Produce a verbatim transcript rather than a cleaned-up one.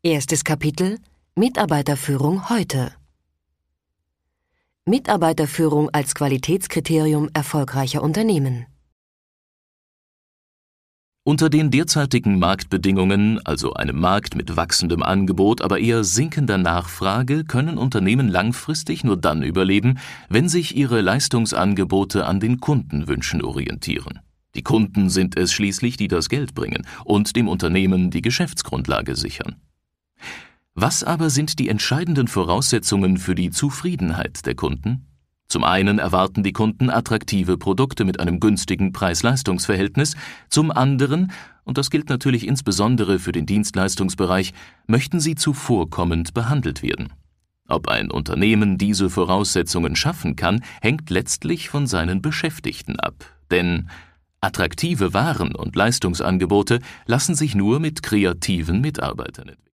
Erstes Kapitel: Mitarbeiterführung heute. Mitarbeiterführung als Qualitätskriterium erfolgreicher Unternehmen. Unter den derzeitigen Marktbedingungen, also einem Markt mit wachsendem Angebot, aber eher sinkender Nachfrage, können Unternehmen langfristig nur dann überleben, wenn sich ihre Leistungsangebote an den Kundenwünschen orientieren. Die Kunden sind es schließlich, die das Geld bringen und dem Unternehmen die Geschäftsgrundlage sichern. Was aber sind die entscheidenden Voraussetzungen für die Zufriedenheit der Kunden? Zum einen erwarten die Kunden attraktive Produkte mit einem günstigen Preis-Leistungs-Verhältnis, zum anderen, und das gilt natürlich insbesondere für den Dienstleistungsbereich, möchten sie zuvorkommend behandelt werden. Ob ein Unternehmen diese Voraussetzungen schaffen kann, hängt letztlich von seinen Beschäftigten ab, denn attraktive Waren und Leistungsangebote lassen sich nur mit kreativen Mitarbeitern entwickeln.